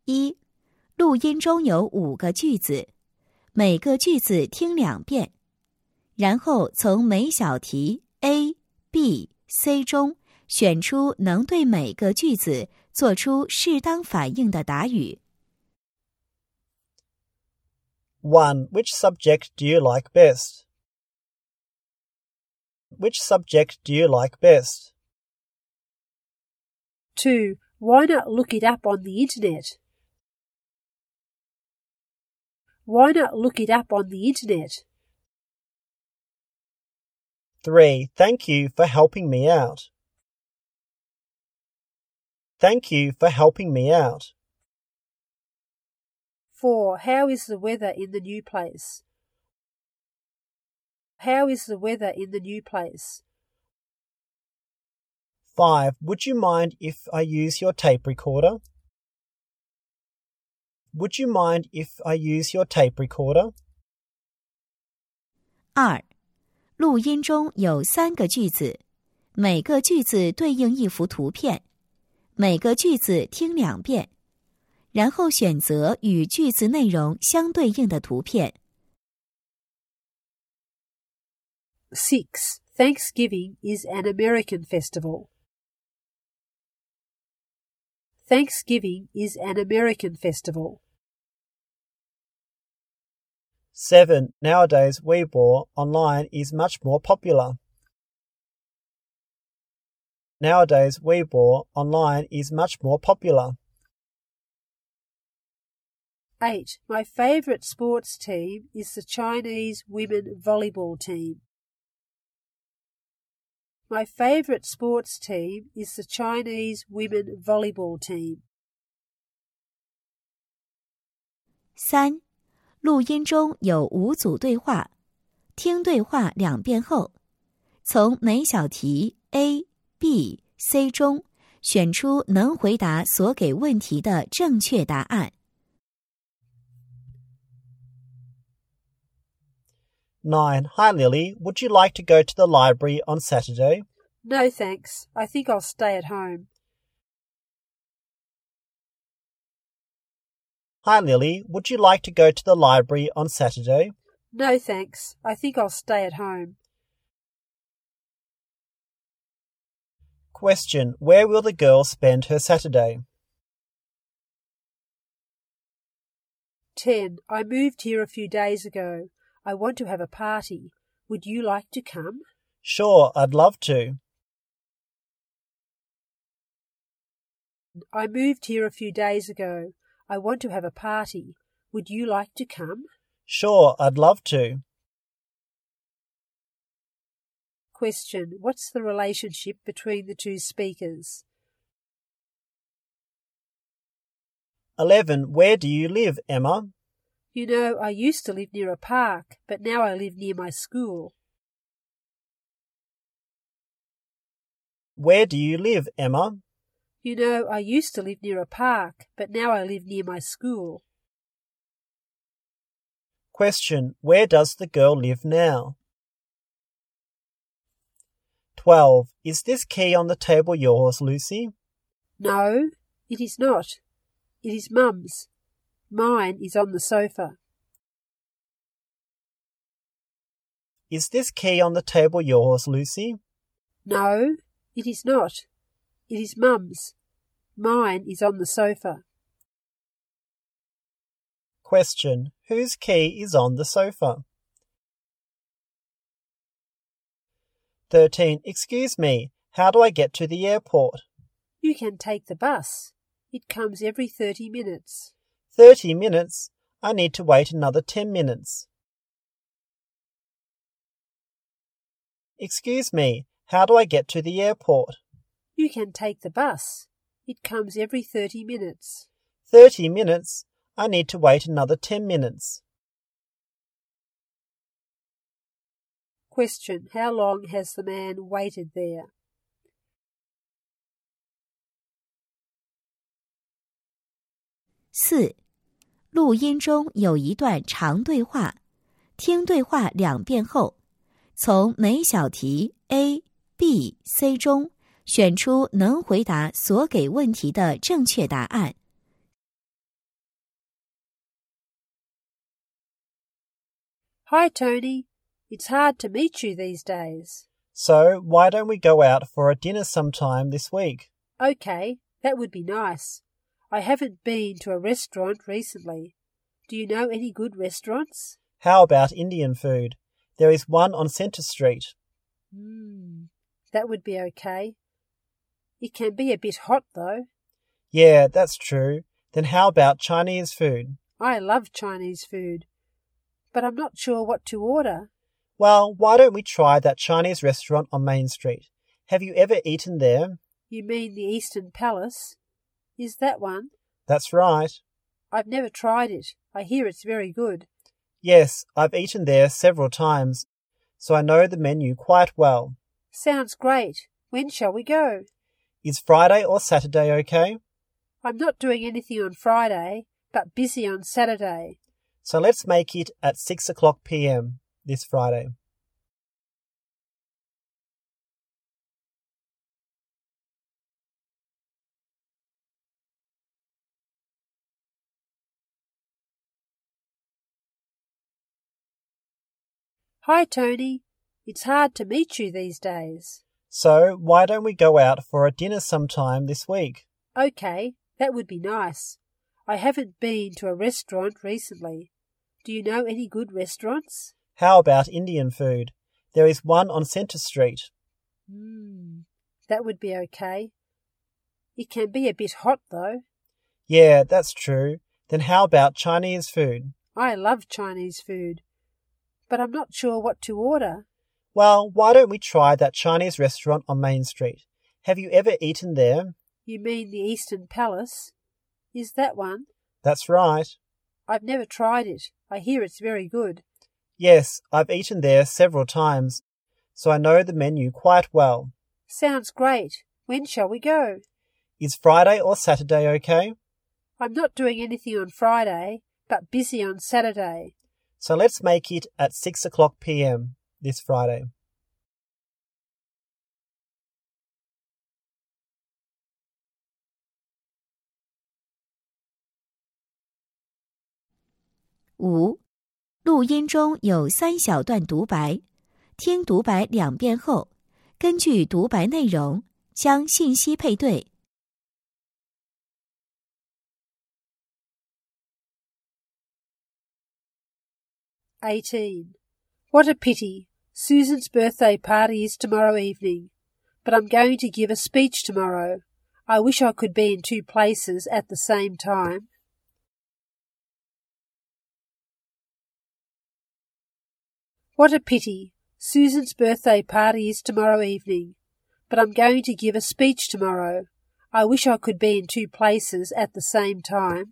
一、录音中有5个句子，每个句子听2遍，然后从每小题 A、B、C 中选出能对每个句子做出适当反应的答语。 1. Which subject do you like best? Which subject do you like best? 2. Why not look it up on the internet? Why not look it up on the internet? 3. Thank you for helping me out. Thank you for helping me out. 4. How is the weather in the new place? How is the weather in the new place? 5. Would you mind if I use your tape recorder? Would you mind if I use your tape recorder? 2. 录音中有3个句子，每个句子对应一幅图片，每个句子听2遍，然后选择与句子内容相对应的图片。 6. Thanksgiving is an American festival. Thanksgiving is an American festival. 7. Nowadays, Weibo online is much more popular. Nowadays, Weibo online is much more popular. 8. My favourite sports team is the Chinese women volleyball team. My favourite sports team is the Chinese women volleyball team. 3. 录音中有5组对话，听对话2遍后，从每小题 A、B、C 中选出能回答所给问题的正确答案。 9. Hi Lily, would you like to go to the library on Saturday? No thanks. I think I'll stay at home. Hi Lily, would you like to go to the library on Saturday? No thanks. I think I'll stay at home. Question. Where will the girl spend her Saturday? 10. I moved here a few days ago. I want to have a party. Would you like to come? Sure, I'd love to. I moved here a few days ago. I want to have a party. Would you like to come? Sure, I'd love to. Question. What's the relationship between the two speakers? 11. Where do you live, Emma? You know, I used to live near a park, but now I live near my school. Where do you live, Emma? You know, I used to live near a park, but now I live near my school. Question. Where does the girl live now? 12. Is this key on the table yours, Lucy? No, it is not. It is Mum's. Mine is on the sofa. Is this key on the table yours, Lucy? No, it is not. It is Mum's. Mine is on the sofa. Question. Whose key is on the sofa? 13. Excuse me, how do I get to the airport? You can take the bus. It comes every 30 minutes. 30 minutes? I need to wait another 10 minutes. Excuse me, how do I get to the airport? You can take the bus. It comes every 30 minutes. 30 minutes? I need to wait another 10 minutes. Question. How long has the man waited there? 4. 录音中有一段长对话，听对话2遍后，从每小题 A、B、C 中选出能回答所给问题的正确答案。 Hi, Tony. It's hard to meet you these days. So, why don't we go out for a dinner sometime this week? Okay, that would be nice. I haven't been to a restaurant recently. Do you know any good restaurants? How about Indian food? There is one on Centre Street. That would be okay. It can be a bit hot, though. Yeah, that's true. Then how about Chinese food? I love Chinese food, but I'm not sure what to order. Well, why don't we try that Chinese restaurant on Main Street? Have you ever eaten there? You mean the Eastern Palace? Is that one? That's right. I've never tried it. I hear it's very good. Yes, I've eaten there several times, so I know the menu quite well. Sounds great. When shall we go? Is Friday or Saturday okay? I'm not doing anything on Friday, but busy on Saturday. So let's make it at 6 o'clock p.m. this Friday. Hi, Tony. It's hard to meet you these days. So, why don't we go out for a dinner sometime this week? Okay, that would be nice. I haven't been to a restaurant recently. Do you know any good restaurants? How about Indian food? There is one on Centre Street. That would be okay. It can be a bit hot, though. Yeah, that's true. Then how about Chinese food? I love Chinese food, but I'm not sure what to order. Well, why don't we try that Chinese restaurant on Main Street? Have you ever eaten there? You mean the Eastern Palace? Is that one? That's right. I've never tried it. I hear it's very good. Yes, I've eaten there several times, so I know the menu quite well. Sounds great. When shall we go? Is Friday or Saturday okay? I'm not doing anything on Friday, but busy on Saturday. So let's make it at 6 o'clock p.m. this Friday. (5) 录音中有3小段独白，听独白2遍后，根据独白内容将信息配对。 18. What a pity. Susan's birthday party is tomorrow evening, but I'm going to give a speech tomorrow. I wish I could be in 2 places at the same time. What a pity. Susan's birthday party is tomorrow evening, but I'm going to give a speech tomorrow. I wish I could be in 2 places at the same time.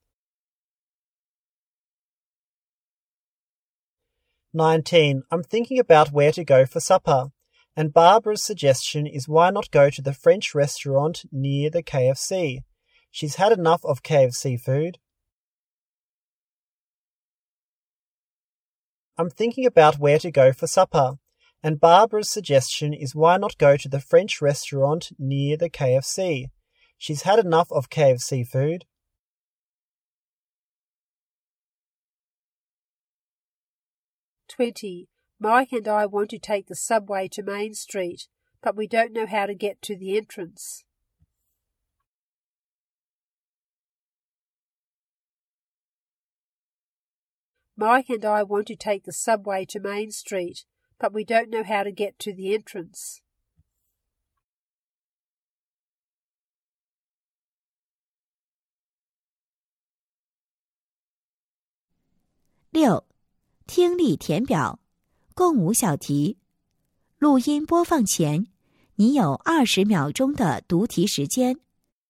19. I'm thinking about where to go for supper, and Barbara's suggestion is why not go to the French restaurant near the KFC. She's had enough of KFC food. I'm thinking about where to go for supper, and Barbara's suggestion is why not go to the French restaurant near the KFC. She's had enough of KFC food. 20. Mike and I want to take the subway to Main Street, but we don't know how to get to the entrance. Mike and I want to take the subway to Main Street, but we don't know how to get to the entrance. 6. 听力填表，共5小题。录音播放前，你有20秒钟的读题时间。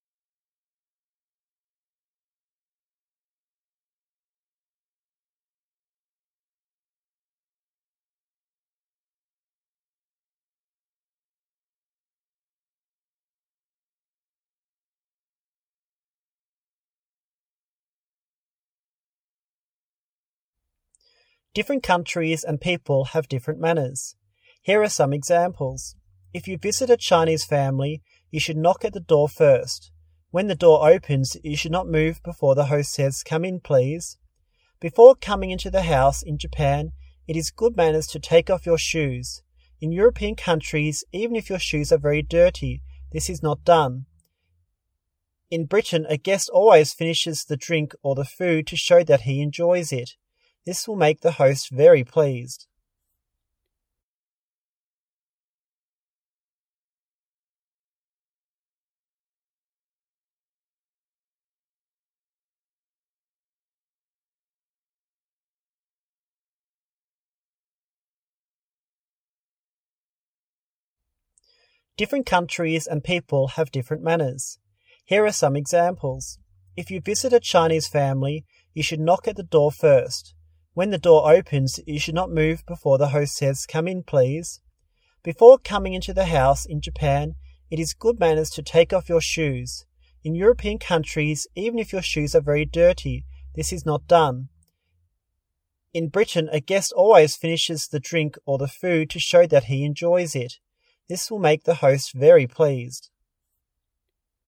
Different countries and people have different manners. Here are some examples. If you visit a Chinese family, you should knock at the door first. When the door opens, you should not move before the host says, "Come in, please." Before coming into the house in Japan, It is good manners to take off your shoes. In European countries, even if your shoes are very dirty, this is not done. In Britain, a guest always finishes the drink or the food to show that he enjoys it. This will make the host very pleased. Different countries and people have different manners. Here are some examples. If you visit a Chinese family, you should knock at the door first. When the door opens, you should not move before the host says, "Come in, please." Before coming into the house in Japan, it is good manners to take off your shoes. In European countries, even if your shoes are very dirty, this is not done. In Britain, a guest always finishes the drink or the food to show that he enjoys it. This will make the host very pleased.